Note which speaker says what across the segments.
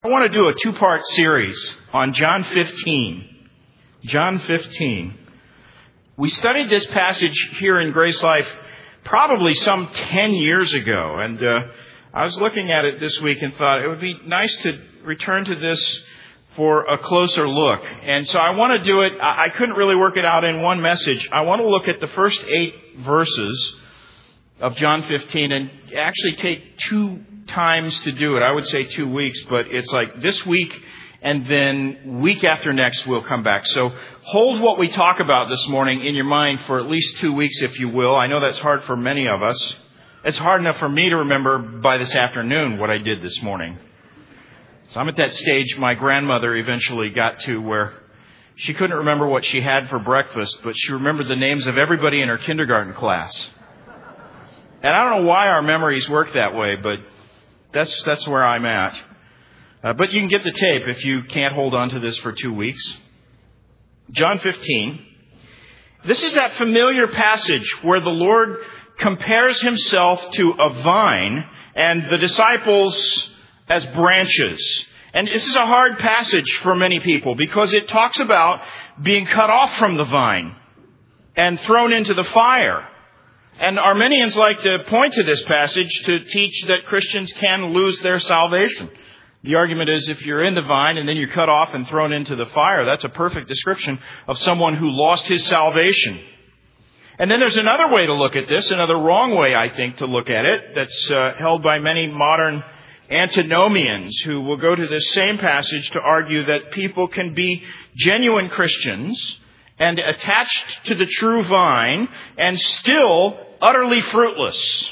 Speaker 1: I want to do a two-part series on John 15. John 15. We studied this passage here in Grace Life probably some 10 years ago. And I was looking at it this week and thought it would be nice to return to this for a closer look. And so I want to do it. I couldn't really work it out in one message. I want to look at the first 8 verses of John 15 and actually take 2 times to do it. I would say 2 weeks, but it's like this week and then week after next we'll come back. So hold what we talk about this morning in your mind for at least 2 weeks, if you will. I know that's hard for many of us. It's hard enough for me to remember by this afternoon what I did this morning. So I'm at that stage my grandmother eventually got to where she couldn't remember what she had for breakfast, but she remembered the names of everybody in her kindergarten class. And I don't know why our memories work that way, but that's where I'm at. But you can get the tape if you can't hold on to this for 2 weeks. John 15. This is that familiar passage where the Lord compares himself to a vine and the disciples as branches. And this is a hard passage for many people because it talks about being cut off from the vine and thrown into the fire. And Arminians like to point to this passage to teach that Christians can lose their salvation. The argument is if you're in the vine and then you're cut off and thrown into the fire, that's a perfect description of someone who lost his salvation. And then there's another way to look at this, another wrong way, I think, to look at it, that's held by many modern antinomians who will go to this same passage to argue that people can be genuine Christians and attached to the true vine and still utterly fruitless.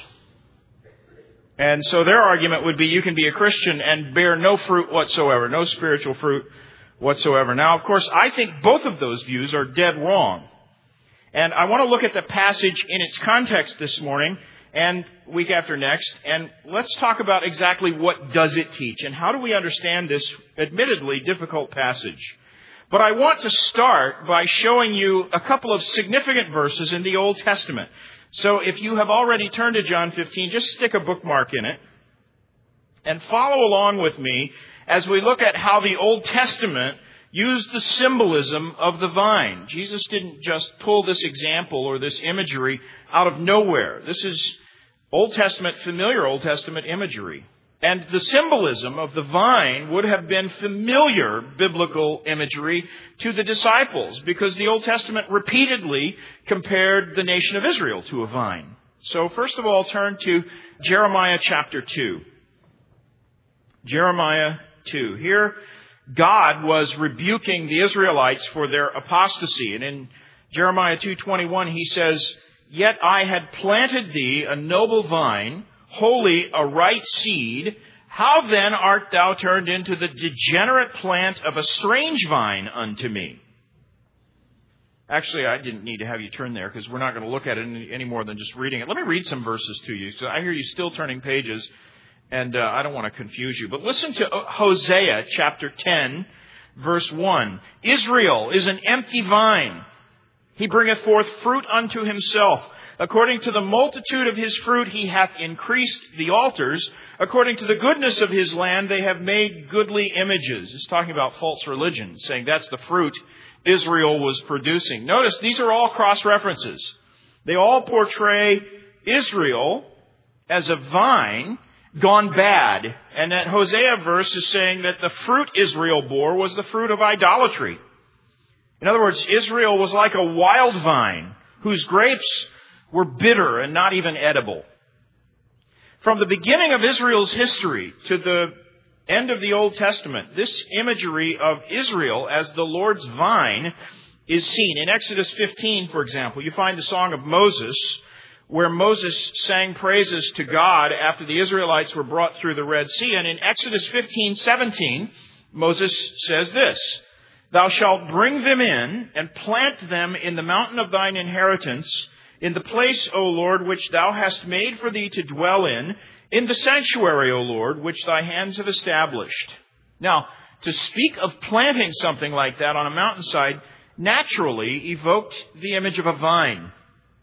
Speaker 1: And so their argument would be you can be a Christian and bear no fruit whatsoever, no spiritual fruit whatsoever. Now, of course, I think both of those views are dead wrong. And I want to look at the passage in its context this morning and week after next. And let's talk about exactly what does it teach and how do we understand this admittedly difficult passage. But I want to start by showing you a couple of significant verses in the Old Testament. So if you have already turned to John 15, just stick a bookmark in it and follow along with me as we look at how the Old Testament used the symbolism of the vine. Jesus didn't just pull this example or this imagery out of nowhere. This is Old Testament, familiar Old Testament imagery. And the symbolism of the vine would have been familiar biblical imagery to the disciples because the Old Testament repeatedly compared the nation of Israel to a vine. So first of all, turn to Jeremiah chapter 2. Jeremiah 2. Here, God was rebuking the Israelites for their apostasy. And in Jeremiah 2:21, he says, "Yet I had planted thee a noble vine, holy, a right seed. How then art thou turned into the degenerate plant of a strange vine unto me?" Actually, I didn't need to have you turn there because we're not going to look at it any more than just reading it. Let me read some verses to you. So I hear you still turning pages, and I don't want to confuse you. But listen to Hosea chapter 10, verse 1. "Israel is an empty vine. He bringeth forth fruit unto himself. According to the multitude of his fruit, he hath increased the altars. According to the goodness of his land, they have made goodly images." It's talking about false religion, saying that's the fruit Israel was producing. Notice these are all cross-references. They all portray Israel as a vine gone bad. And that Hosea verse is saying that the fruit Israel bore was the fruit of idolatry. In other words, Israel was like a wild vine whose grapes were bitter and not even edible. From the beginning of Israel's history to the end of the Old Testament, this imagery of Israel as the Lord's vine is seen. In Exodus 15, for example, you find the Song of Moses, where Moses sang praises to God after the Israelites were brought through the Red Sea. And in Exodus 15:17, Moses says this, "Thou shalt bring them in and plant them in the mountain of thine inheritance, in the place, O Lord, which thou hast made for thee to dwell in the sanctuary, O Lord, which thy hands have established." Now, to speak of planting something like that on a mountainside naturally evoked the image of a vine.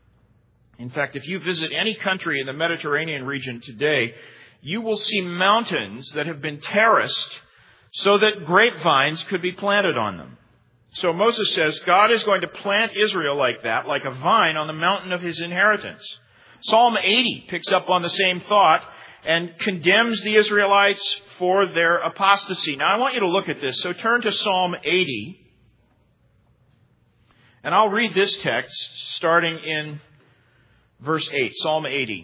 Speaker 1: In fact, if you visit any country in the Mediterranean region today, you will see mountains that have been terraced so that grapevines could be planted on them. So Moses says God is going to plant Israel like that, like a vine on the mountain of his inheritance. Psalm 80 picks up on the same thought and condemns the Israelites for their apostasy. Now I want you to look at this. So turn to Psalm 80. And I'll read this text starting in verse 8. Psalm 80.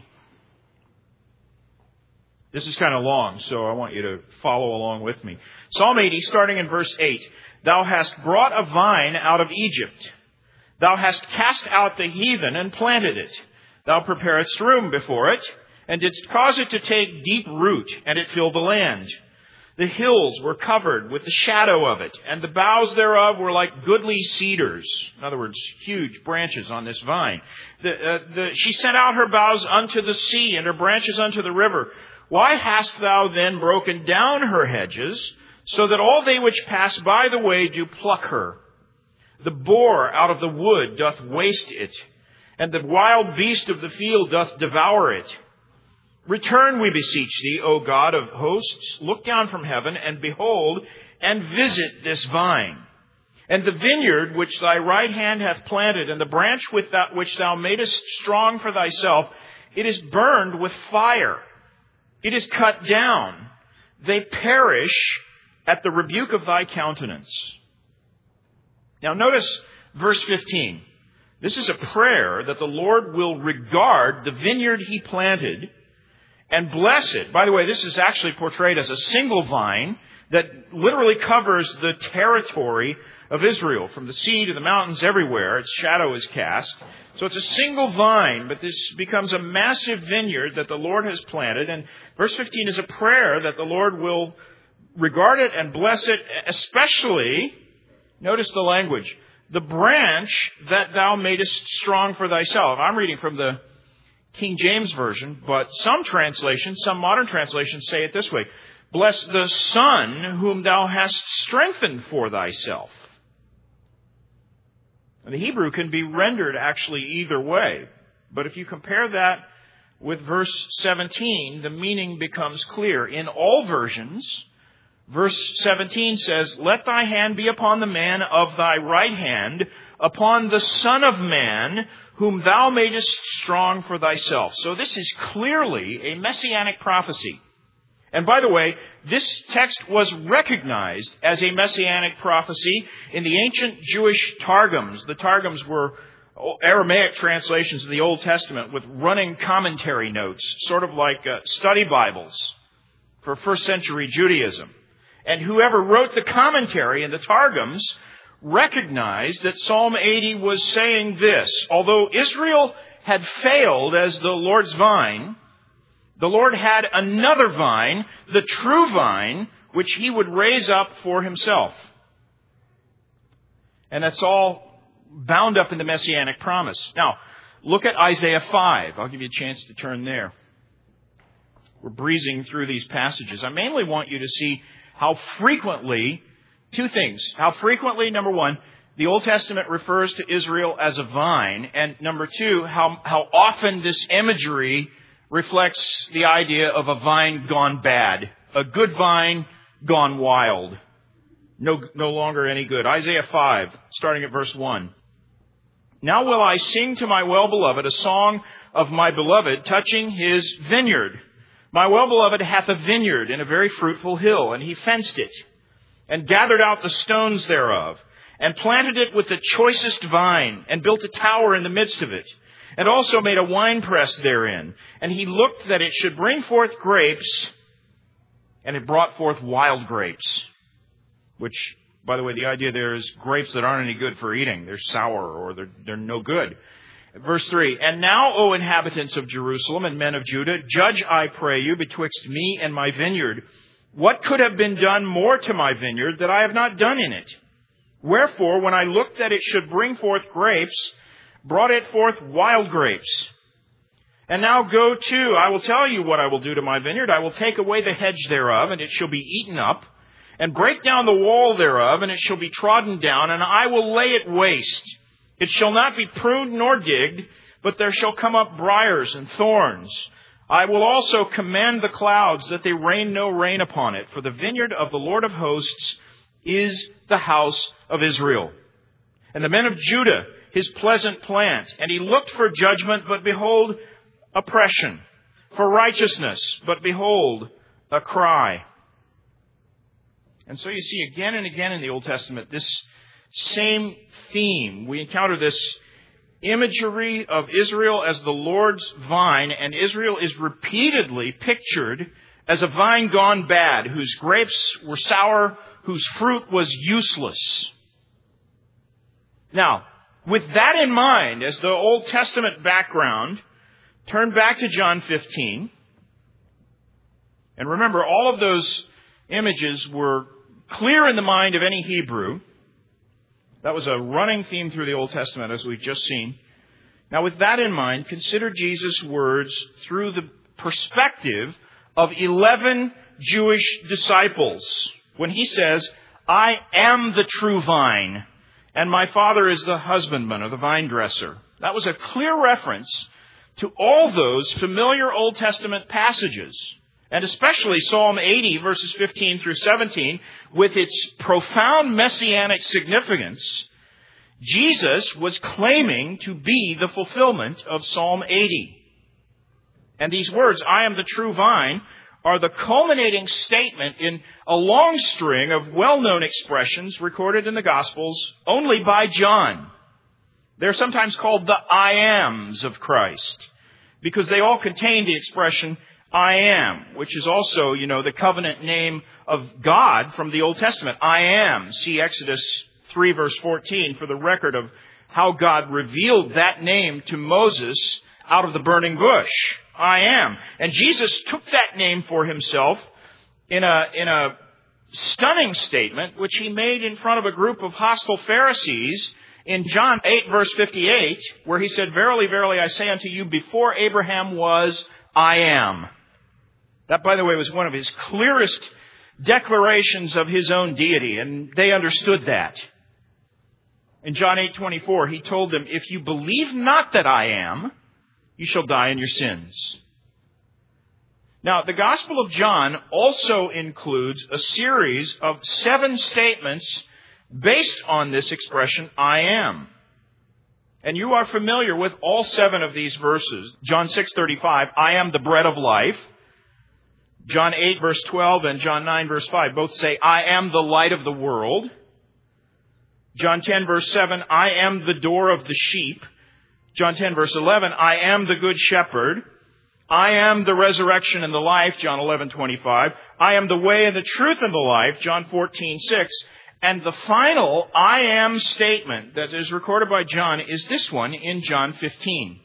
Speaker 1: This is kind of long, so I want you to follow along with me. Psalm 80, starting in verse 8. Thou hast brought a vine out of Egypt. Thou hast cast out the heathen and planted it. Thou preparedst room before it, and didst cause it to take deep root, and it filled the land. The hills were covered with the shadow of it, and the boughs thereof were like goodly cedars. In other words, huge branches on this vine. She sent out her boughs unto the sea, and her branches unto the river. Why hast thou then broken down her hedges, so that all they which pass by the way do pluck her? The boar out of the wood doth waste it, and the wild beast of the field doth devour it. Return, we beseech thee, O God of hosts, look down from heaven, and behold, and visit this vine. And the vineyard which thy right hand hath planted, and the branch with that which thou madest strong for thyself, it is burned with fire. It is cut down. They perish at the rebuke of thy countenance. Now notice verse 15. This is a prayer that the Lord will regard the vineyard he planted and bless it. By the way, this is actually portrayed as a single vine that literally covers the territory of Israel. From the sea to the mountains, everywhere, its shadow is cast. So it's a single vine, but this becomes a massive vineyard that the Lord has planted. And verse 15 is a prayer that the Lord will regard it and bless it, especially, notice the language, the branch that thou madest strong for thyself. I'm reading from the King James Version, but some translations, some modern translations say it this way: bless the son whom thou hast strengthened for thyself. And the Hebrew can be rendered actually either way. But if you compare that with verse 17, the meaning becomes clear. In all versions, verse 17 says, let thy hand be upon the man of thy right hand, upon the Son of Man, whom thou madest strong for thyself. So this is clearly a messianic prophecy. And by the way, this text was recognized as a messianic prophecy in the ancient Jewish Targums. The Targums were Aramaic translations of the Old Testament with running commentary notes, sort of like study Bibles for first century Judaism. And whoever wrote the commentary in the Targums recognized that Psalm 80 was saying this: although Israel had failed as the Lord's vine, the Lord had another vine, the true vine, which he would raise up for himself. And that's all bound up in the messianic promise. Now, look at Isaiah 5. I'll give you a chance to turn there. We're breezing through these passages. I mainly want you to see how frequently, two things. How frequently, number one, the Old Testament refers to Israel as a vine. And number two, how often this imagery reflects the idea of a vine gone bad. A good vine gone wild. No longer any good. Isaiah 5, starting at verse 1. Now will I sing to my well-beloved a song of my beloved touching his vineyard. My well-beloved hath a vineyard in a very fruitful hill, and he fenced it, and gathered out the stones thereof, and planted it with the choicest vine, and built a tower in the midst of it, and also made a winepress therein. And he looked that it should bring forth grapes, and it brought forth wild grapes. Which, by the way, the idea there is grapes that aren't any good for eating. They're sour, or they're no good. Verse 3, and now, O inhabitants of Jerusalem and men of Judah, judge, I pray you, betwixt me and my vineyard. What could have been done more to my vineyard that I have not done in it? Wherefore, when I looked that it should bring forth grapes, brought it forth wild grapes. And now go to, I will tell you what I will do to my vineyard. I will take away the hedge thereof, and it shall be eaten up, and break down the wall thereof, and it shall be trodden down, and I will lay it waste. It shall not be pruned nor digged, but there shall come up briars and thorns. I will also command the clouds that they rain no rain upon it, for the vineyard of the Lord of hosts is the house of Israel. And the men of Judah, his pleasant plant. And he looked for judgment, but behold, oppression. For righteousness, but behold, a cry. And so you see again and again in the Old Testament this same theme. We encounter this imagery of Israel as the Lord's vine, and Israel is repeatedly pictured as a vine gone bad, whose grapes were sour, whose fruit was useless. Now, with that in mind, as the Old Testament background, turn back to John 15. And remember, all of those images were clear in the mind of any Hebrew. That was a running theme through the Old Testament, as we've just seen. Now, with that in mind, consider Jesus' words through the perspective of 11 Jewish disciples when he says, I am the true vine, and my Father is the husbandman, or the vine dresser. That was a clear reference to all those familiar Old Testament passages, and especially Psalm 80, verses 15 through 17, with its profound messianic significance. Jesus was claiming to be the fulfillment of Psalm 80. And these words, I am the true vine, are the culminating statement in a long string of well-known expressions recorded in the Gospels only by John. They're sometimes called the I ams of Christ, because they all contain the expression I am, which is also, the covenant name of God from the Old Testament. I am. See Exodus 3 verse 14 for the record of how God revealed that name to Moses out of the burning bush. I am. And Jesus took that name for himself in a stunning statement, which he made in front of a group of hostile Pharisees in John 8 verse 58, where he said, Verily, verily, I say unto you, before Abraham was, I am. That, by the way, was one of his clearest declarations of his own deity, and they understood that. In John 8:24, he told them, If you believe not that I am, you shall die in your sins. Now, the Gospel of John also includes a series of 7 statements based on this expression, I am. And you are familiar with all 7 of these verses. John 6:35, I am the bread of life. John 8 verse 12 and John 9 verse 5 both say, I am the light of the world. John 10 verse 7, I am the door of the sheep. John 10 verse 11, I am the good shepherd. I am the resurrection and the life, John 11:25. I am the way and the truth and the life, John 14:6. And the final I am statement that is recorded by John is this one in John 15.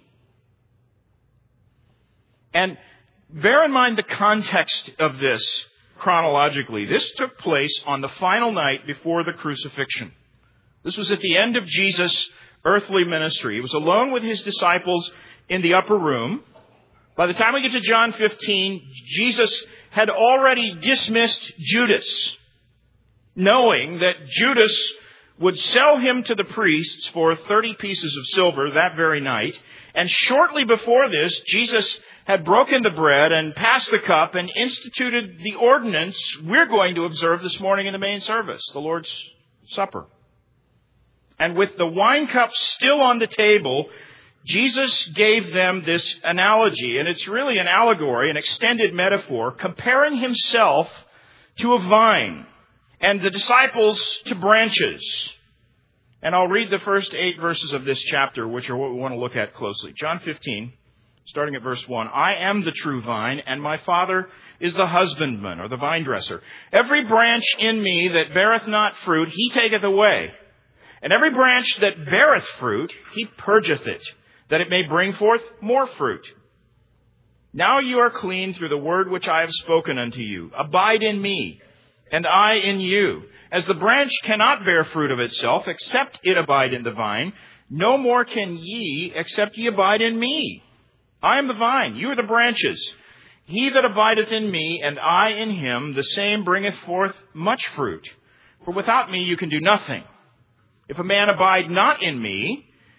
Speaker 1: And bear in mind the context of this chronologically. This took place on the final night before the crucifixion. This was at the end of Jesus' earthly ministry. He was alone with his disciples in the upper room. By the time we get to John 15, Jesus had already dismissed Judas, knowing that Judas would sell him to the priests for 30 pieces of silver that very night. And shortly before this, Jesus had broken the bread and passed the cup and instituted the ordinance we're going to observe this morning in the main service, the Lord's Supper. And with the wine cup still on the table, Jesus gave them this analogy, and it's really an allegory, an extended metaphor, comparing himself to a vine and the disciples to branches. And I'll read the first 8 verses of this chapter, which are what we want to look at closely. John 15, starting at verse 1. I am the true vine, and my Father is the husbandman, or the vine dresser. Every branch in me that beareth not fruit, he taketh away. And every branch that beareth fruit, he purgeth it, that it may bring forth more fruit. Now you are clean through the word which I have spoken unto you. Abide in me, and I in you. As the branch cannot bear fruit of itself, except it abide in the vine, no more can ye, except ye abide in me. I am the vine, you are the branches. He that abideth in me, and I in him, the same bringeth forth much fruit. For without me you can do nothing. If a man abide not in me,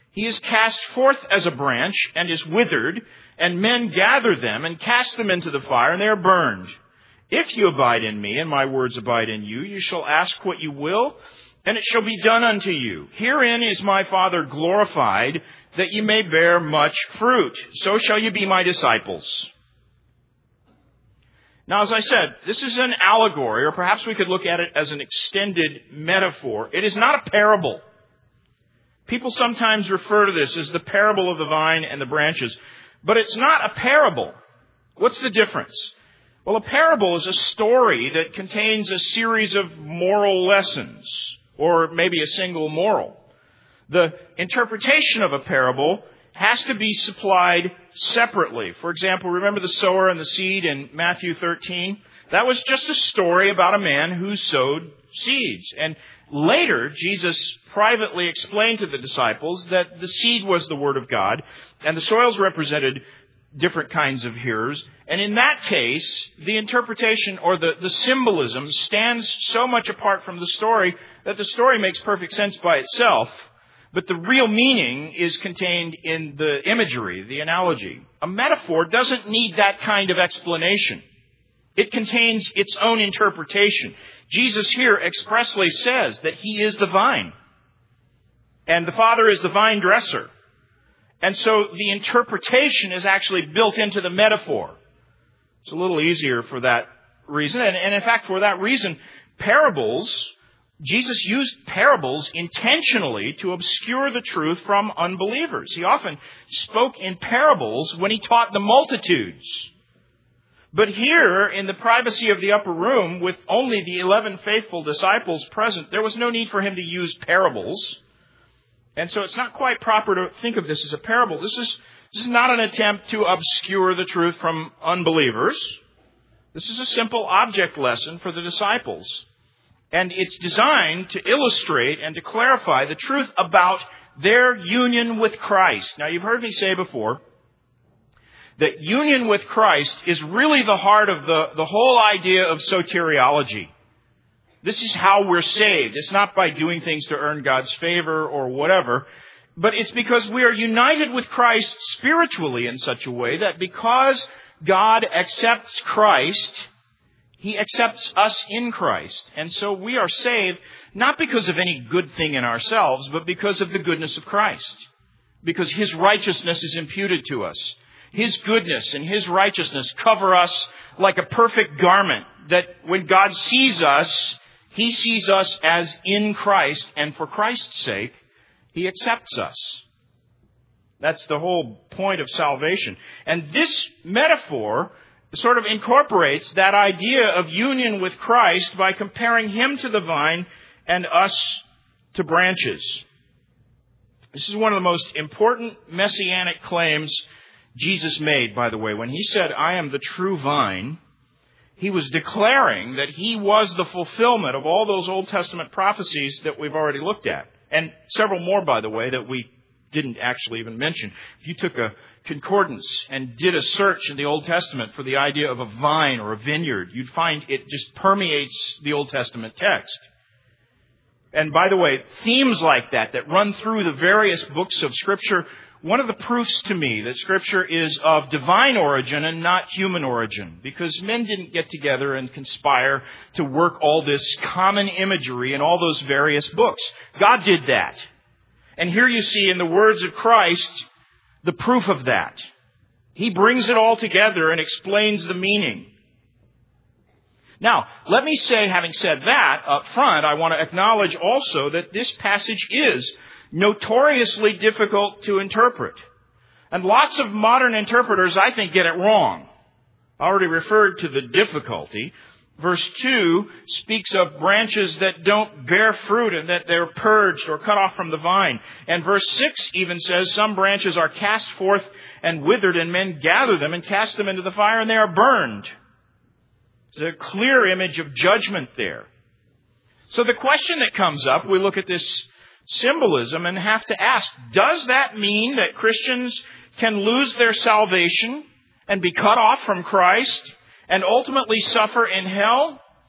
Speaker 1: He is cast forth as a branch and is withered, and men gather them and cast them into the fire, and they are burned. If you abide in me, and my words abide in you, you shall ask what you will, and it shall be done unto you. Herein is my Father glorified, that you may bear much fruit. So shall you be my disciples. Now, as I said, this is an allegory, or perhaps we could look at it as an extended metaphor. It is not a parable. People sometimes refer to this as the parable of the vine and the branches, but it's not a parable. What's the difference? Well, a parable is a story that contains a series of moral lessons, or maybe a single moral. The interpretation of a parable has to be supplied separately. For example, remember the sower and the seed in Matthew 13? That was just a story about a man who sowed seeds. And later, Jesus privately explained to the disciples that the seed was the Word of God, and the soils represented different kinds of hearers. And in that case, the interpretation or the symbolism stands so much apart from the story that the story makes perfect sense by itself. But the real meaning is contained in the imagery, the analogy. A metaphor doesn't need that kind of explanation. It contains its own interpretation. Jesus here expressly says that He is the vine, and the Father is the vine dresser. And so the interpretation is actually built into the metaphor. It's a little easier for that reason. And in fact, for that reason, Jesus used parables intentionally to obscure the truth from unbelievers. He often spoke in parables when He taught the multitudes. But here, in the privacy of the upper room, with only the 11 faithful disciples present, there was no need for Him to use parables. And so it's not quite proper to think of this as a parable. This is not an attempt to obscure the truth from unbelievers. This is a simple object lesson for the disciples. And it's designed to illustrate and to clarify the truth about their union with Christ. Now, you've heard me say before that union with Christ is really the heart of the whole idea of soteriology. This is how we're saved. It's not by doing things to earn God's favor or whatever, but it's because we are united with Christ spiritually in such a way that because God accepts Christ, He accepts us in Christ. And so we are saved not because of any good thing in ourselves, but because of the goodness of Christ. Because His righteousness is imputed to us. His goodness and His righteousness cover us like a perfect garment, that when God sees us, He sees us as in Christ, and for Christ's sake, He accepts us. That's the whole point of salvation. And this metaphor sort of incorporates that idea of union with Christ by comparing Him to the vine and us to branches. This is one of the most important messianic claims Jesus made, by the way. When He said, "I am the true vine," He was declaring that He was the fulfillment of all those Old Testament prophecies that we've already looked at. And several more, by the way, that we didn't actually even mention. If you took a concordance and did a search in the Old Testament for the idea of a vine or a vineyard, you'd find it just permeates the Old Testament text. And by the way, themes like that run through the various books of Scripture, one of the proofs to me that Scripture is of divine origin and not human origin, because men didn't get together and conspire to work all this common imagery in all those various books. God did that. And here you see in the words of Christ the proof of that. He brings it all together and explains the meaning. Now, let me say, having said that up front, I want to acknowledge also that this passage is notoriously difficult to interpret. And lots of modern interpreters, I think, get it wrong. I already referred to the difficulty. Verse 2 speaks of branches that don't bear fruit and that they're purged or cut off from the vine. And verse 6 even says some branches are cast forth and withered, and men gather them and cast them into the fire, and they are burned. There's a clear image of judgment there. So the question that comes up, we look at this symbolism and have to ask, does that mean that Christians can lose their salvation and be cut off from Christ and ultimately suffer in hell?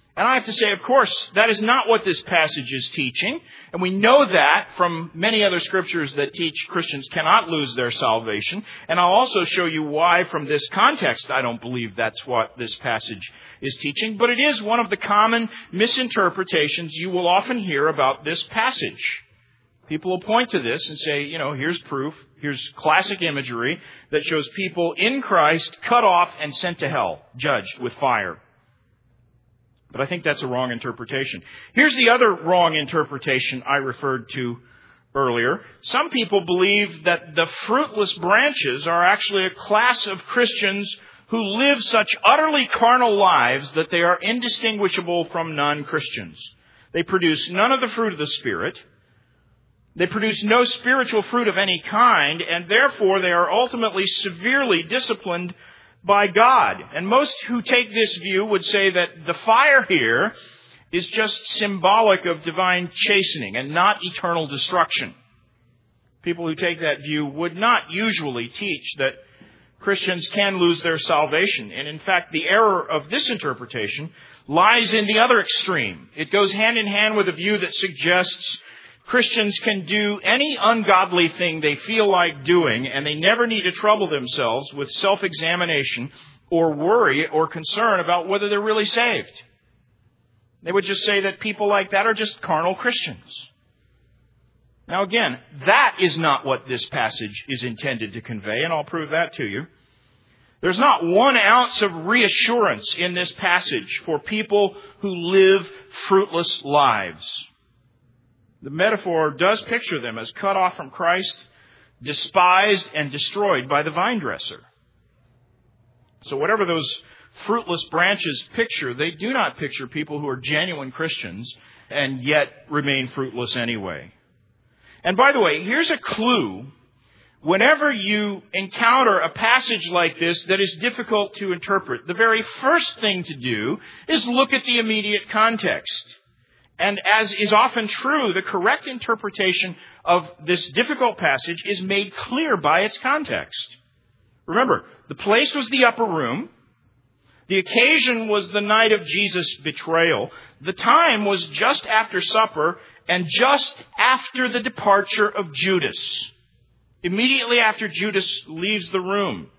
Speaker 1: And I have to say, of course, that is not what this passage is teaching. And we know that from many other scriptures that teach Christians cannot lose their salvation. And I'll also show you why from this context I don't believe that's what this passage is teaching. But it is one of the common misinterpretations you will often hear about this passage. People will point to this and say, here's proof, here's classic imagery that shows people in Christ cut off and sent to hell, judged with fire. But I think that's a wrong interpretation. Here's the other wrong interpretation I referred to earlier. Some people believe that the fruitless branches are actually a class of Christians who live such utterly carnal lives that they are indistinguishable from non-Christians. They produce none of the fruit of the Spirit. They produce no spiritual fruit of any kind, and therefore they are ultimately severely disciplined by God. And most who take this view would say that the fire here is just symbolic of divine chastening and not eternal destruction. People who take that view would not usually teach that Christians can lose their salvation. And in fact, the error of this interpretation lies in the other extreme. It goes hand in hand with a view that suggests Christians can do any ungodly thing they feel like doing, and they never need to trouble themselves with self-examination or worry or concern about whether they're really saved. They would just say that people like that are just carnal Christians. Now again, that is not what this passage is intended to convey, and I'll prove that to you. There's not 1 ounce of reassurance in this passage for people who live fruitless lives. The metaphor does picture them as cut off from Christ, despised and destroyed by the vine dresser. So whatever those fruitless branches picture, they do not picture people who are genuine Christians and yet remain fruitless anyway. And by the way, here's a clue. Whenever you encounter a passage like this that is difficult to interpret, the very first thing to do is look at the immediate context. And as is often true, the correct interpretation of this difficult passage is made clear by its context. Remember, the place was the upper room. The occasion was the night of Jesus' betrayal. The time was just after supper and just after the departure of Judas. Immediately after Judas leaves the room.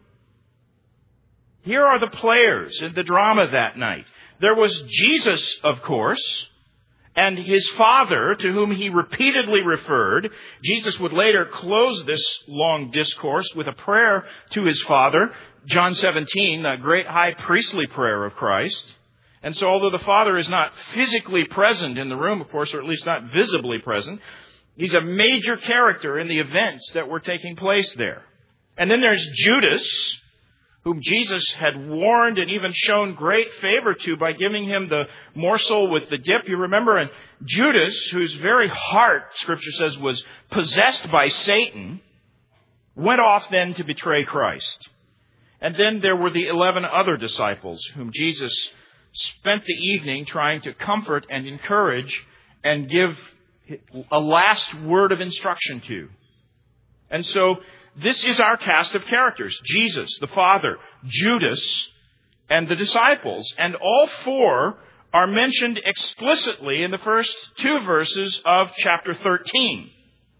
Speaker 1: Here are the players in the drama that night. There was Jesus, of course, and his Father, to whom he repeatedly referred. Jesus would later close this long discourse with a prayer to his Father, John 17, the great high priestly prayer of Christ. And so although the Father is not physically present in the room, of course, or at least not visibly present, he's a major character in the events that were taking place there. And then there's Judas, whom Jesus had warned and even shown great favor to by giving him the morsel with the dip. You remember, and Judas, whose very heart, Scripture says, was possessed by Satan, went off then to betray Christ. And then there were the 11 other disciples whom Jesus spent the evening trying to comfort and encourage and give a last word of instruction to. And so this is our cast of characters. Jesus, the Father, Judas, and the disciples. And all 4 are mentioned explicitly in the first 2 verses of chapter 13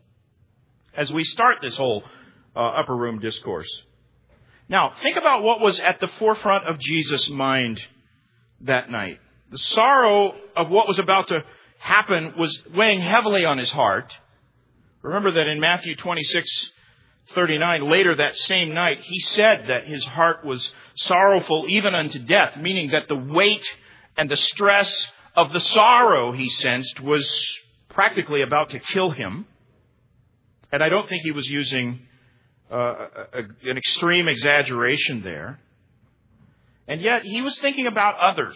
Speaker 1: as we start this whole upper room discourse. Now, think about what was at the forefront of Jesus' mind that night. The sorrow of what was about to happen was weighing heavily on his heart. Remember that in Matthew 26:39, later that same night, he said that his heart was sorrowful even unto death, meaning that the weight and the stress of the sorrow he sensed was practically about to kill him. And I don't think he was using an extreme exaggeration there. And yet he was thinking about others.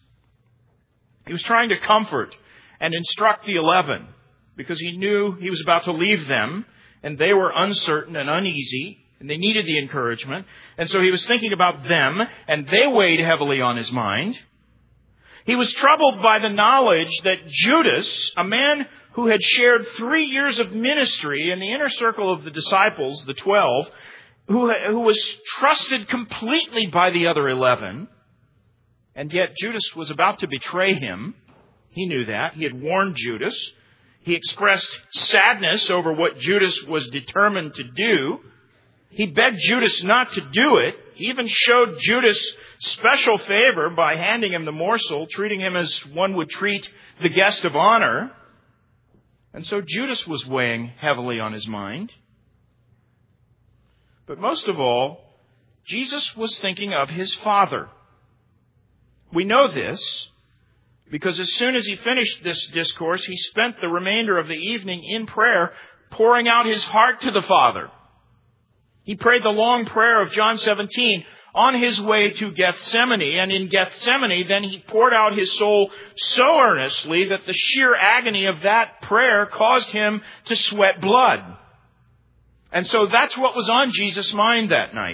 Speaker 1: He was trying to comfort and instruct the 11 because he knew he was about to leave them and they were uncertain and uneasy and they needed the encouragement. And so he was thinking about them and they weighed heavily on his mind. He was troubled by the knowledge that Judas, a man who had shared 3 years of ministry in the inner circle of the disciples, the 12, who was trusted completely by the other 11, And yet Judas was about to betray him. He knew that. He had warned Judas. He expressed sadness over what Judas was determined to do. He begged Judas not to do it. He even showed Judas special favor by handing him the morsel, treating him as one would treat the guest of honor. And so Judas was weighing heavily on his mind. But most of all, Jesus was thinking of his Father. We know this because as soon as he finished this discourse, he spent the remainder of the evening in prayer, pouring out his heart to the Father. He prayed the long prayer of John 17 on his way to Gethsemane. And in Gethsemane, then he poured out his soul so earnestly that the sheer agony of that prayer caused him to sweat blood. And so that's what was on Jesus' mind that night.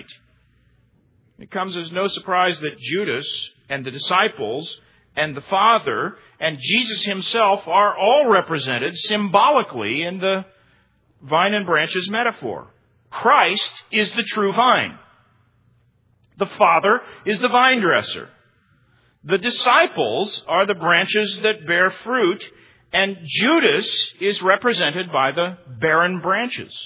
Speaker 1: It comes as no surprise that Judas and the disciples and the Father and Jesus himself are all represented symbolically in the vine and branches metaphor. Christ is the true vine. The Father is the vine dresser. The disciples are the branches that bear fruit, and Judas is represented by the barren branches,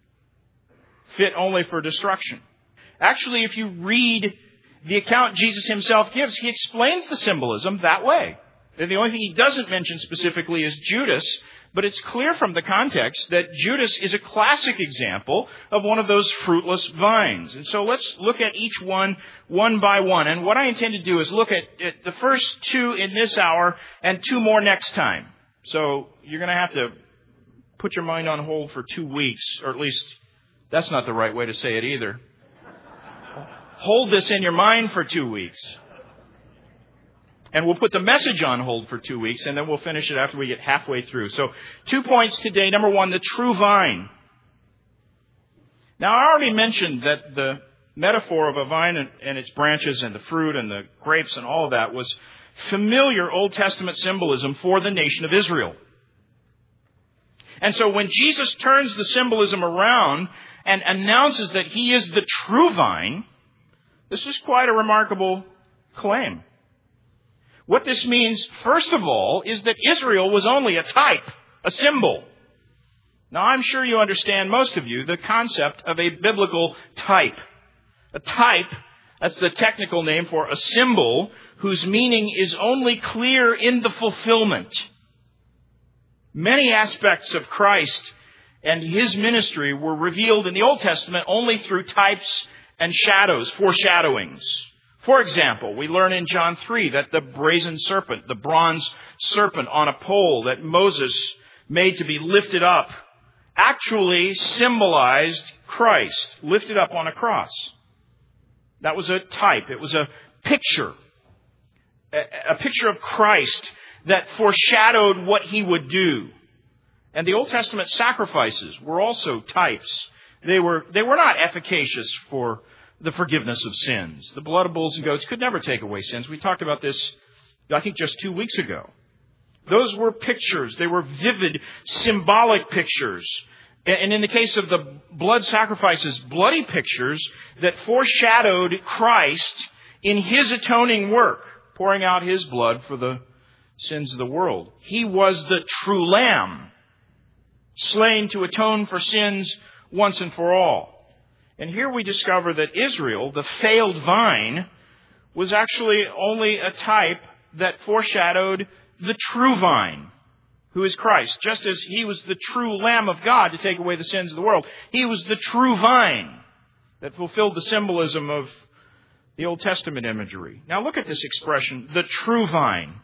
Speaker 1: fit only for destruction. Actually, if you read the account Jesus himself gives, he explains the symbolism that way. And the only thing he doesn't mention specifically is Judas, but it's clear from the context that Judas is a classic example of one of those fruitless vines. And so let's look at each one by one. And what I intend to do is look at the first two in this hour and two more next time. So you're going to have to put your mind on hold for 2 weeks, or at least that's not the right way to say it either. Hold this in your mind for 2 weeks. And we'll put the message on hold for 2 weeks, and then we'll finish it after we get halfway through. So 2 points today. Number one, the true vine. Now, I already mentioned that the metaphor of a vine and its branches and the fruit and the grapes and all of that was familiar Old Testament symbolism for the nation of Israel. And so when Jesus turns the symbolism around and announces that he is the true vine, this is quite a remarkable claim. What this means, first of all, is that Israel was only a type, a symbol. Now, I'm sure you understand, most of you, the concept of a biblical type. A type, that's the technical name for a symbol whose meaning is only clear in the fulfillment. Many aspects of Christ and his ministry were revealed in the Old Testament only through types and shadows, foreshadowings. For example, we learn in John 3 that the brazen serpent, the bronze serpent on a pole that Moses made to be lifted up, actually symbolized Christ, lifted up on a cross. That was a type. It was a picture of Christ that foreshadowed what he would do. And the Old Testament sacrifices were also types. They were not efficacious for the forgiveness of sins. The blood of bulls and goats could never take away sins. We talked about this, I think, just 2 weeks ago. Those were pictures. They were vivid, symbolic pictures. And in the case of the blood sacrifices, bloody pictures that foreshadowed Christ in his atoning work, pouring out his blood for the sins of the world. He was the true lamb, slain to atone for sins once and for all. And here we discover that Israel, the failed vine, was actually only a type that foreshadowed the true vine, who is Christ. Just as he was the true Lamb of God to take away the sins of the world, he was the true vine that fulfilled the symbolism of the Old Testament imagery. Now look at this expression, the true vine.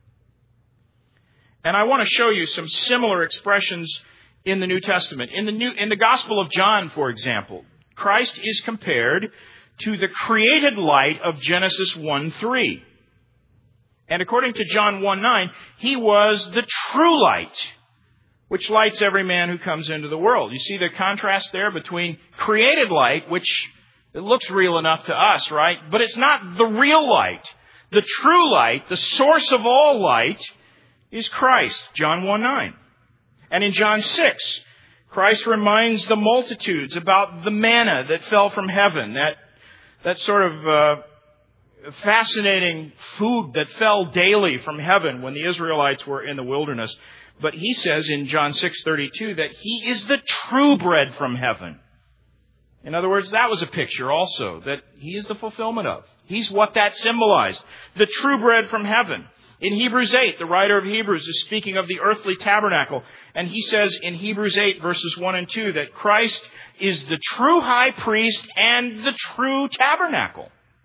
Speaker 1: And I want to show you some similar expressions in the New Testament. In the Gospel of John, for example, Christ is compared to the created light of Genesis 1:3. And according to John 1:9, he was the true light, which lights every man who comes into the world. You see the contrast there between created light, which it looks real enough to us, right? But it's not the real light. The true light, the source of all light, is Christ, John 1:9. And in John 6, Christ reminds the multitudes about the manna that fell from heaven, that sort of fascinating food that fell daily from heaven when the Israelites were in the wilderness. But he says in John 6:32 that he is the true bread from heaven. In other words, that was a picture also that he is the fulfillment of. He's what that symbolized. The true bread from heaven. In Hebrews 8, the writer of Hebrews is speaking of the earthly tabernacle. And he says in Hebrews 8, verses 1 and 2, that Christ is the true high priest and the true tabernacle.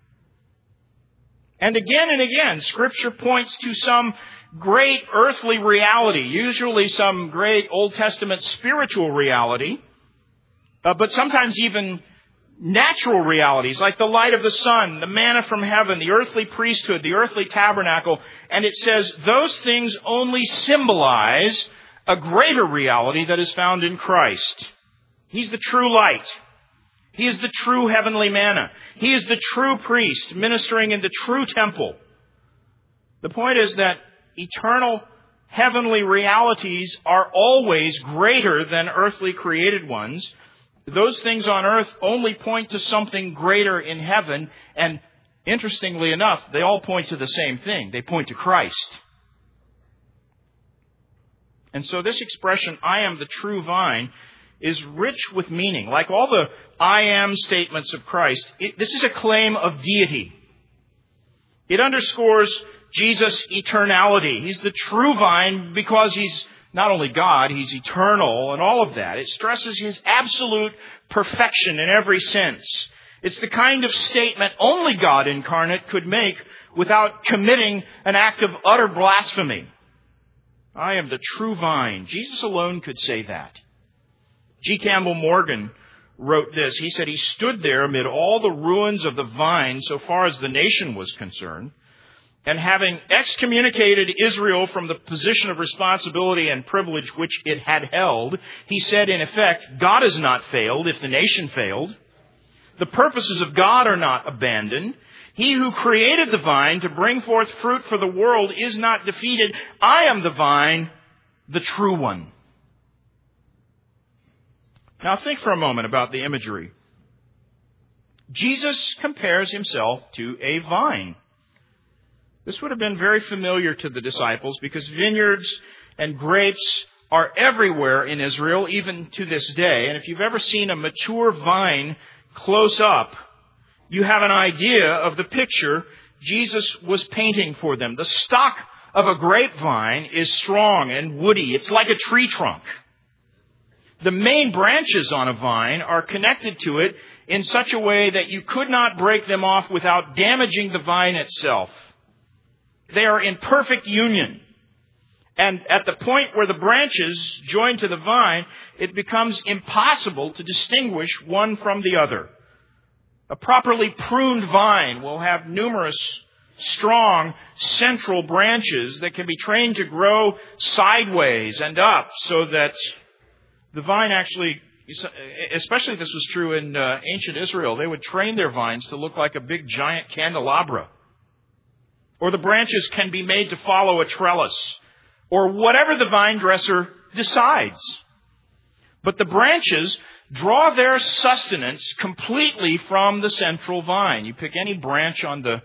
Speaker 1: And again, Scripture points to some great earthly reality, usually some great Old Testament spiritual reality, but sometimes even natural realities like the light of the sun, the manna from heaven, the earthly priesthood, the earthly tabernacle. And it says those things only symbolize a greater reality that is found in Christ. He's the true light. He is the true heavenly manna. He is the true priest ministering in the true temple. The point is that eternal heavenly realities are always greater than earthly created ones. Those things on earth only point to something greater in heaven. And interestingly enough, they all point to the same thing. They point to Christ. And so this expression, I am the true vine, is rich with meaning. Like all the I am statements of Christ, this is a claim of deity. It underscores Jesus' eternality. He's the true vine because he's not only God, he's eternal and all of that. It stresses his absolute perfection in every sense. It's the kind of statement only God incarnate could make without committing an act of utter blasphemy. I am the true vine. Jesus alone could say that. G. Campbell Morgan wrote this. He said he stood there amid all the ruins of the vine so far as the nation was concerned, and having excommunicated Israel from the position of responsibility and privilege which it had held, he said, in effect, God has not failed if the nation failed. The purposes of God are not abandoned. He who created the vine to bring forth fruit for the world is not defeated. I am the vine, the true one. Now think for a moment about the imagery. Jesus compares himself to a vine. This would have been very familiar to the disciples because vineyards and grapes are everywhere in Israel, even to this day. And if you've ever seen a mature vine close up, you have an idea of the picture Jesus was painting for them. The stalk of a grapevine is strong and woody. It's like a tree trunk. The main branches on a vine are connected to it in such a way that you could not break them off without damaging the vine itself. They are in perfect union. And at the point where the branches join to the vine, it becomes impossible to distinguish one from the other. A properly pruned vine will have numerous strong central branches that can be trained to grow sideways and up so that the vine actually, especially this was true in ancient Israel, they would train their vines to look like a big giant candelabra. Or the branches can be made to follow a trellis, or whatever the vine dresser decides. But the branches draw their sustenance completely from the central vine. You pick any branch on the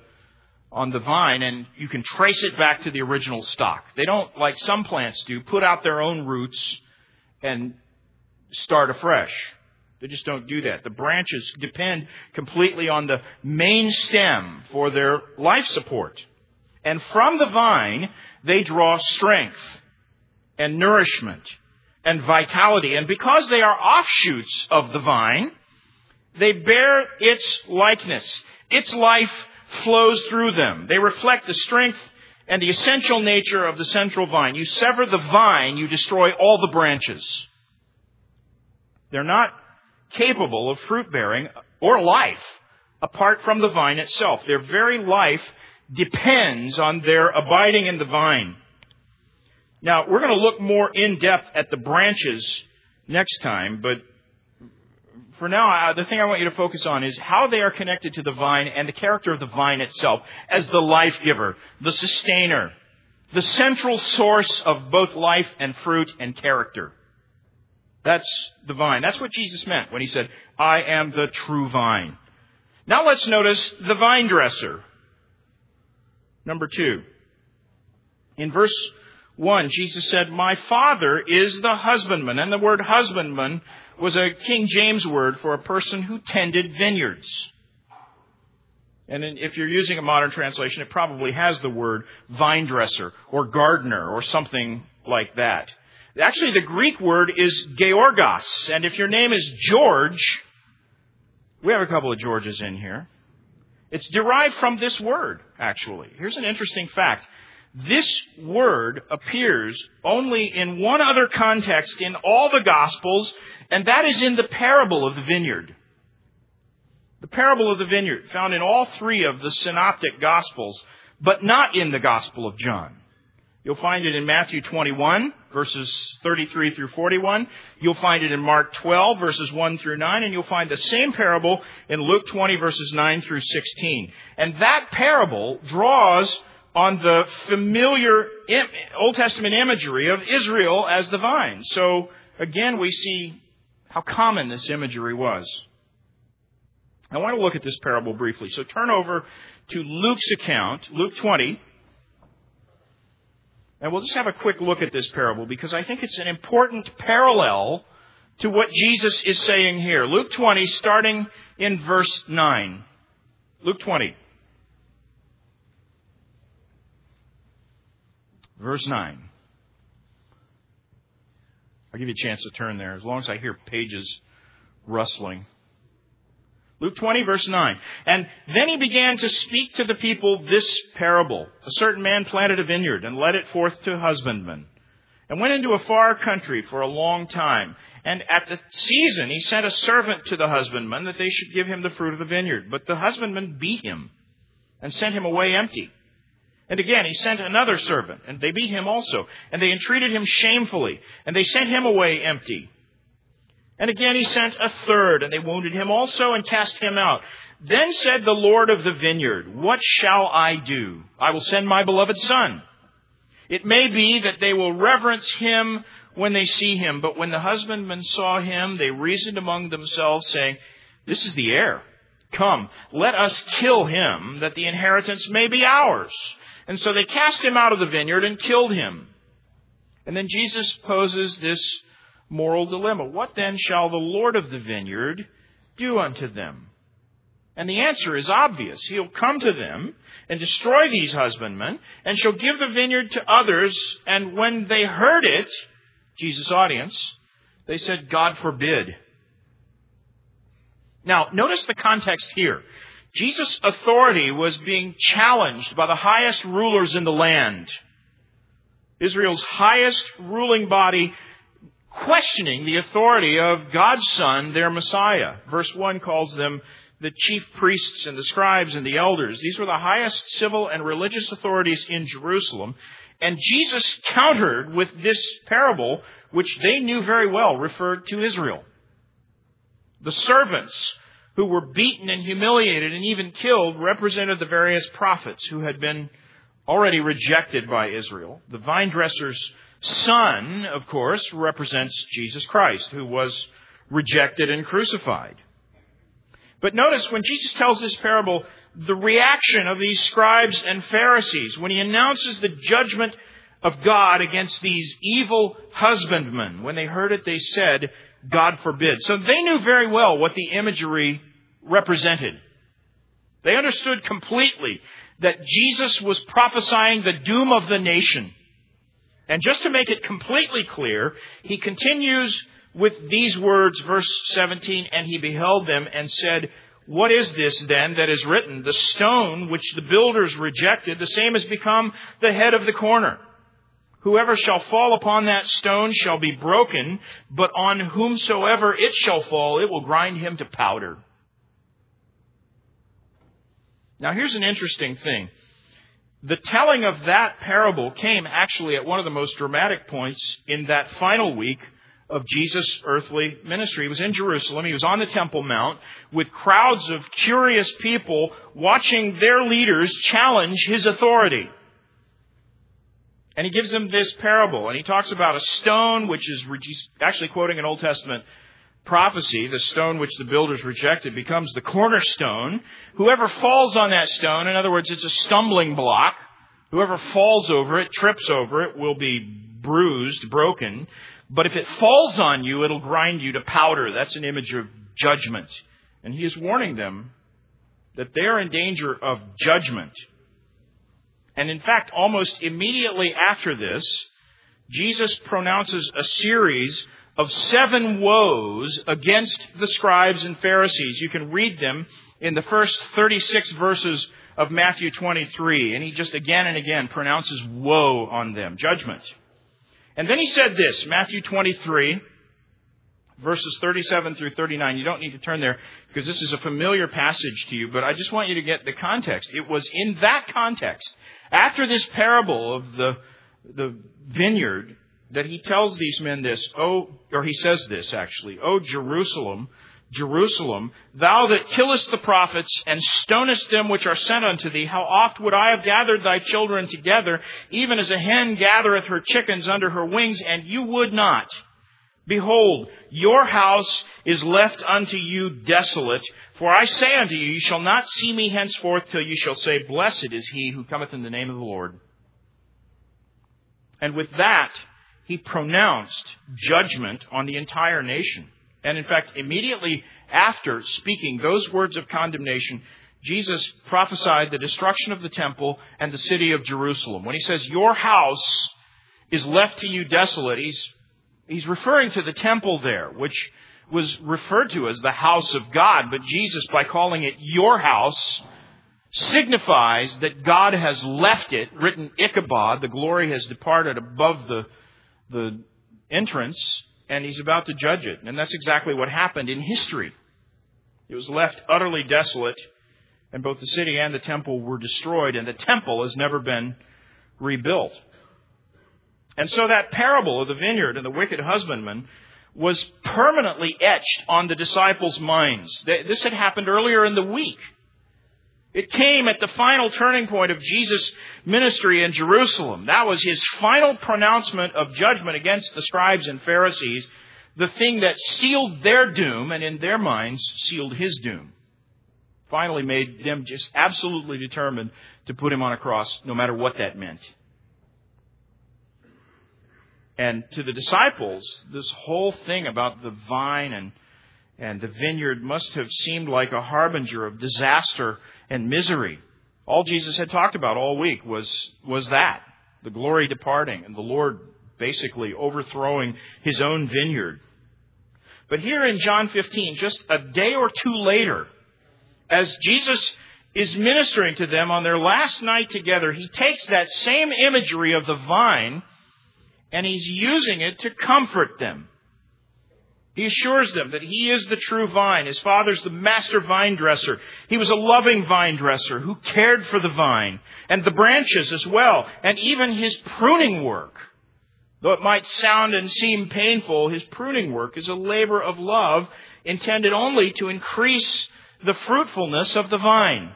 Speaker 1: vine and you can trace it back to the original stock. They don't, like some plants do, put out their own roots and start afresh. They just don't do that. The branches depend completely on the main stem for their life support. And from the vine, they draw strength and nourishment and vitality. And because they are offshoots of the vine, they bear its likeness. Its life flows through them. They reflect the strength and the essential nature of the central vine. You sever the vine, you destroy all the branches. They're not capable of fruit bearing or life apart from the vine itself. Their very life depends on their abiding in the vine. Now, we're going to look more in depth at the branches next time, but for now, the thing I want you to focus on is how they are connected to the vine and the character of the vine itself as the life giver, the sustainer, the central source of both life and fruit and character. That's the vine. That's what Jesus meant when he said, I am the true vine. Now let's notice the vine dresser. Number 2. In verse 1, Jesus said, "My Father is the husbandman." And the word husbandman was a King James word for a person who tended vineyards. And if you're using a modern translation, it probably has the word vine dresser or gardener or something like that. Actually, the Greek word is georgos. And if your name is George, we have a couple of Georges in here. It's derived from this word, actually. Here's an interesting fact. This word appears only in one other context in all the Gospels, and that is in the parable of the vineyard. The parable of the vineyard, found in all 3 of the synoptic Gospels, but not in the Gospel of John. You'll find it in Matthew 21, verses 33 through 41. You'll find it in Mark 12, verses 1 through 9. And you'll find the same parable in Luke 20, verses 9 through 16. And that parable draws on the familiar Old Testament imagery of Israel as the vine. So, again, we see how common this imagery was. I want to look at this parable briefly. So turn over to Luke's account, Luke 20. And we'll just have a quick look at this parable because I think it's an important parallel to what Jesus is saying here. Luke 20, starting in verse 9. Luke 20. Verse 9. I'll give you a chance to turn there as long as I hear pages rustling. Luke 20, verse 9. "And then he began to speak to the people this parable. A certain man planted a vineyard and led it forth to husbandmen, and went into a far country for a long time. And at the season he sent a servant to the husbandman that they should give him the fruit of the vineyard. But the husbandman beat him and sent him away empty. And again he sent another servant, and they beat him also. And they entreated him shamefully, and they sent him away empty. And again he sent a third, and they wounded him also and cast him out. Then said the Lord of the vineyard, 'What shall I do? I will send my beloved son. It may be that they will reverence him when they see him. But when the husbandmen saw him, they reasoned among themselves, saying, This is the heir. Come, let us kill him, that the inheritance may be ours.' And so they cast him out of the vineyard and killed him." And then Jesus poses this moral dilemma. "What then shall the Lord of the vineyard do unto them?" And the answer is obvious. He'll come to them and destroy these husbandmen and shall give the vineyard to others. And when they heard it, Jesus' audience, they said, "God forbid." Now, notice the context here. Jesus' authority was being challenged by the highest rulers in the land. Israel's highest ruling body questioning the authority of God's Son, their Messiah. Verse 1 calls them the chief priests and the scribes and the elders. These were the highest civil and religious authorities in Jerusalem. And Jesus countered with this parable, which they knew very well referred to Israel. The servants who were beaten and humiliated and even killed represented the various prophets who had been already rejected by Israel. The vine dresser's son, of course, represents Jesus Christ, who was rejected and crucified. But notice when Jesus tells this parable, the reaction of these scribes and Pharisees when he announces the judgment of God against these evil husbandmen. When they heard it, they said, "God forbid." So they knew very well what the imagery represented. They understood completely that Jesus was prophesying the doom of the nation. And just to make it completely clear, he continues with these words, verse 17, "And he beheld them and said, What is this then that is written? The stone which the builders rejected, the same has become the head of the corner. Whoever shall fall upon that stone shall be broken, but on whomsoever it shall fall, it will grind him to powder." Now here's an interesting thing. The telling of that parable came actually at one of the most dramatic points in that final week of Jesus' earthly ministry. He was in Jerusalem. He was on the Temple Mount with crowds of curious people watching their leaders challenge his authority. And he gives them this parable. And he talks about a stone, which is actually quoting an Old Testament prophecy. The stone which the builders rejected becomes the cornerstone. Whoever falls on that stone, in other words, it's a stumbling block, Whoever falls over it, trips over it, will be bruised, broken. But if it falls on you, it'll grind you to powder. That's an image of judgment. And he is warning them that they are in danger of judgment. And in fact, almost immediately after this, Jesus pronounces a series of 7 woes against the scribes and Pharisees. You can read them in the first 36 verses of Matthew 23. And he just again and again pronounces woe on them, judgment. And then he said this, Matthew 23, verses 37 through 39. You don't need to turn there because this is a familiar passage to you, but I just want you to get the context. It was in that context, after this parable of the vineyard, that he tells these men this, he says this actually, O Jerusalem, Jerusalem, thou that killest the prophets and stonest them which are sent unto thee, how oft would I have gathered thy children together, even as a hen gathereth her chickens under her wings, and you would not. Behold, your house is left unto you desolate. For I say unto you, you shall not see me henceforth till you shall say, Blessed is he who cometh in the name of the Lord. And with that, he pronounced judgment on the entire nation. And in fact, immediately after speaking those words of condemnation, Jesus prophesied the destruction of the temple and the city of Jerusalem. When he says, your house is left to you desolate, he's referring to the temple there, which was referred to as the house of God. But Jesus, by calling it your house, signifies that God has left it, written Ichabod, the glory has departed above the entrance, and he's about to judge it. And that's exactly what happened in history. It was left utterly desolate, and both the city and the temple were destroyed, and the temple has never been rebuilt. And so that parable of the vineyard and the wicked husbandman was permanently etched on the disciples' minds. This had happened earlier in the week. It came at the final turning point of Jesus' ministry in Jerusalem. That was his final pronouncement of judgment against the scribes and Pharisees, the thing that sealed their doom and in their minds sealed his doom. Finally made them just absolutely determined to put him on a cross, no matter what that meant. And to the disciples, this whole thing about the vine and the vineyard must have seemed like a harbinger of disaster and misery. All Jesus had talked about all week was that, the glory departing and the Lord basically overthrowing his own vineyard. But here in John 15, just a day or two later, as Jesus is ministering to them on their last night together, he takes that same imagery of the vine and he's using it to comfort them. He assures them that he is the true vine. His father's the master vine dresser. He was a loving vine dresser who cared for the vine and the branches as well, and even his pruning work. Though it might sound and seem painful, his pruning work is a labor of love intended only to increase the fruitfulness of the vine.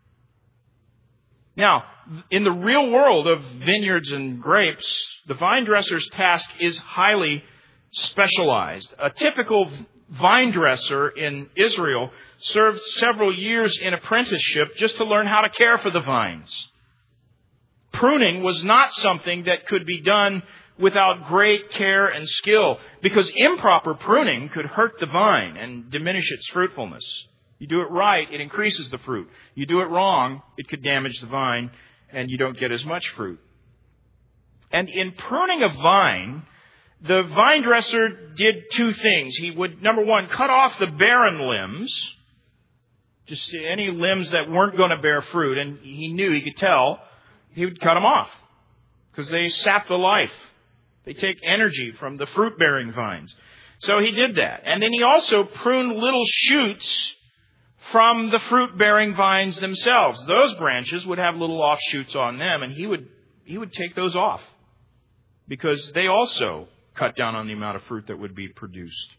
Speaker 1: Now, in the real world of vineyards and grapes, the vine dresser's task is highly specialized. A typical vine dresser in Israel served several years in apprenticeship just to learn how to care for the vines. Pruning was not something that could be done without great care and skill, because improper pruning could hurt the vine and diminish its fruitfulness. You do it right, it increases the fruit. You do it wrong, it could damage the vine, and you don't get as much fruit. And in pruning a vine, the vine dresser did two things. He would, number one, cut off the barren limbs, just any limbs that weren't going to bear fruit, and he knew, he could tell, he would cut them off because they sap the life. They take energy from the fruit-bearing vines. So he did that. And then he also pruned little shoots from the fruit-bearing vines themselves. Those branches would have little offshoots on them, and he would take those off because they also cut down on the amount of fruit that would be produced.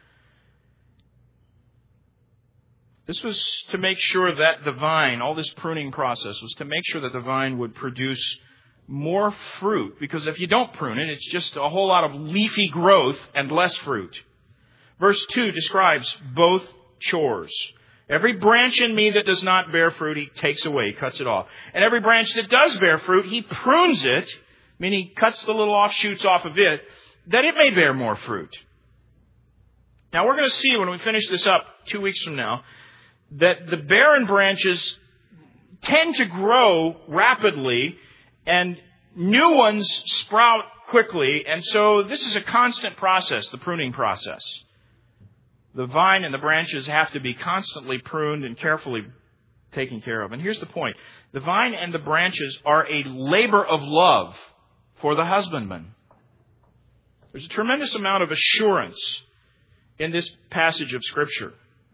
Speaker 1: This was to make sure that the vine, all this pruning process was to make sure that the vine would produce more fruit, because if you don't prune it, it's just a whole lot of leafy growth and less fruit. Verse 2 describes both chores. Every branch in me that does not bear fruit, He takes away, He cuts it off. And every branch that does bear fruit, He prunes it, meaning He cuts the little offshoots off of it, that it may bear more fruit. Now we're going to see when we finish this up 2 weeks from now, that the barren branches tend to grow rapidly and new ones sprout quickly. And so this is a constant process, the pruning process. The vine and the branches have to be constantly pruned and carefully taken care of. And here's the point. The vine and the branches are a labor of love for the husbandman. There's a tremendous amount of assurance in this passage of Scripture.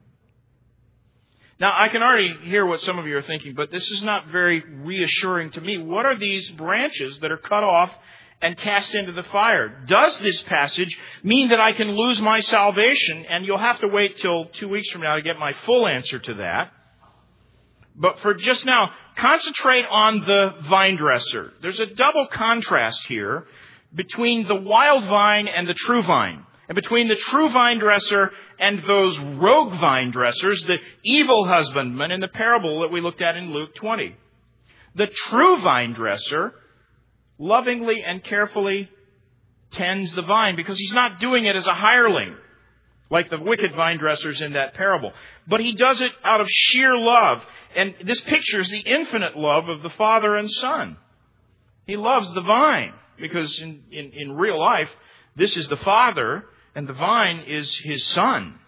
Speaker 1: Now, I can already hear what some of you are thinking, but this is not very reassuring to me. What are these branches that are cut off and cast into the fire? Does this passage mean that I can lose my salvation? And you'll have to wait till 2 weeks from now to get my full answer to that. But for just now, concentrate on the vine dresser. There's a double contrast here between the wild vine and the true vine. And between the true vine dresser and those rogue vine dressers, the evil husbandman in the parable that we looked at in Luke 20. The true vine dresser lovingly and carefully tends the vine because he's not doing it as a hireling like the wicked vine dressers in that parable. But he does it out of sheer love. And this pictures the infinite love of the Father and Son. He loves the vine because in real life, this is the Father and the vine is His Son.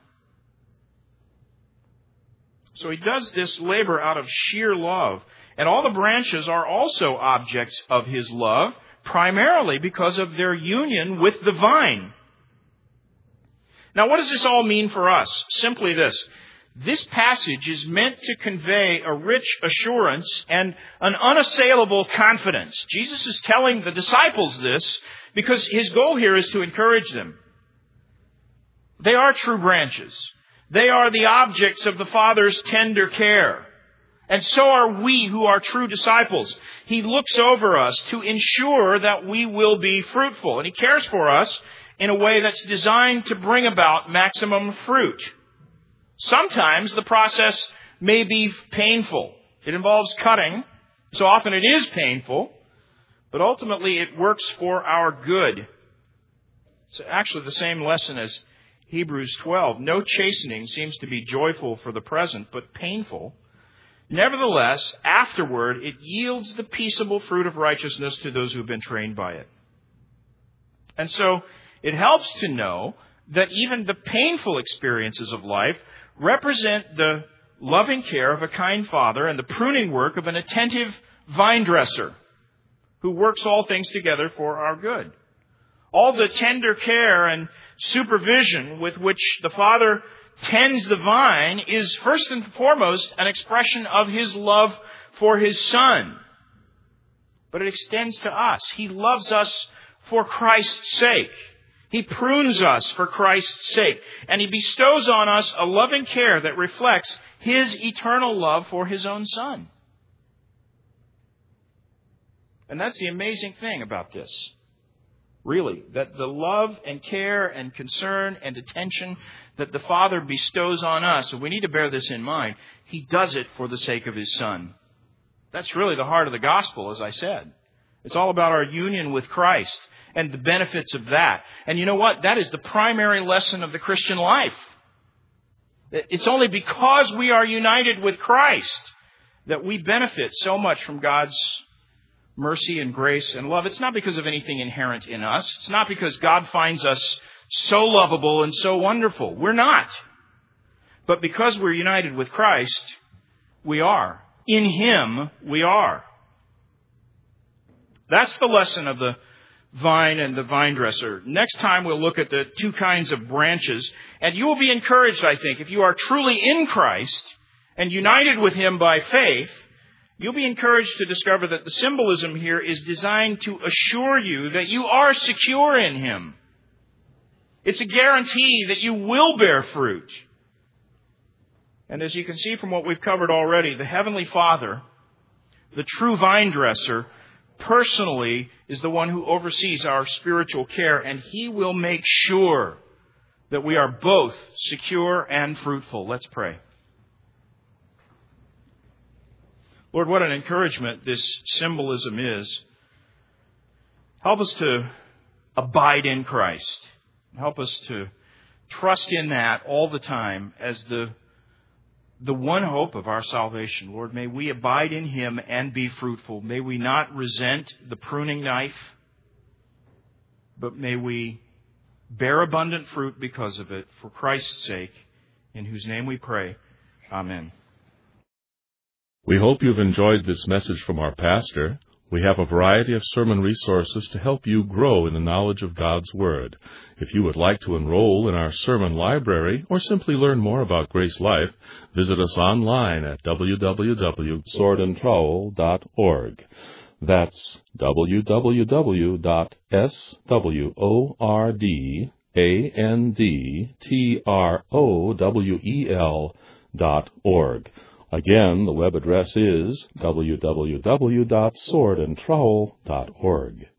Speaker 1: So He does this labor out of sheer love. And all the branches are also objects of His love, primarily because of their union with the vine. Now, what does this all mean for us? Simply this. This passage is meant to convey a rich assurance and an unassailable confidence. Jesus is telling the disciples this because His goal here is to encourage them. They are true branches. They are the objects of the Father's tender care. And so are we who are true disciples. He looks over us to ensure that we will be fruitful. And He cares for us in a way that's designed to bring about maximum fruit. Sometimes the process may be painful. It involves cutting. So often it is painful. But ultimately it works for our good. It's actually the same lesson as Hebrews 12. No chastening seems to be joyful for the present, but painful. Nevertheless, afterward, it yields the peaceable fruit of righteousness to those who have been trained by it. And so, it helps to know that even the painful experiences of life represent the loving care of a kind Father and the pruning work of an attentive vine dresser who works all things together for our good. All the tender care and supervision with which the Father tends the vine is first and foremost an expression of His love for His Son. But it extends to us. He loves us for Christ's sake. He prunes us for Christ's sake. And He bestows on us a loving care that reflects His eternal love for His own Son. And that's the amazing thing about this. Really, that the love and care and concern and attention that the Father bestows on us, and we need to bear this in mind, He does it for the sake of His Son. That's really the heart of the gospel, as I said. It's all about our union with Christ and the benefits of that. And you know what? That is the primary lesson of the Christian life. It's only because we are united with Christ that we benefit so much from God's mercy and grace and love. It's not because of anything inherent in us. It's not because God finds us so lovable and so wonderful. We're not. But because we're united with Christ, we are. In Him, we are. That's the lesson of the vine and the vine dresser. Next time we'll look at the two kinds of branches. And you will be encouraged, I think, if you are truly in Christ and united with Him by faith, you'll be encouraged to discover that the symbolism here is designed to assure you that you are secure in Him. It's a guarantee that you will bear fruit. And as you can see from what we've covered already, the Heavenly Father, the true vine dresser, personally is the one who oversees our spiritual care, and He will make sure that we are both secure and fruitful. Let's pray. Lord, what an encouragement this symbolism is. Help us to abide in Christ. Help us to trust in that all the time as the one hope of our salvation. Lord, may we abide in Him and be fruitful. May we not resent the pruning knife, but may we bear abundant fruit because of it, for Christ's sake, in whose name we pray. Amen.
Speaker 2: We hope you've enjoyed this message from our pastor. We have a variety of sermon resources to help you grow in the knowledge of God's Word. If you would like to enroll in our sermon library or simply learn more about Grace Life, visit us online at www.swordandtrowel.org. That's www.swordandtrowel.org. Again, the web address is www.swordandtrowel.org.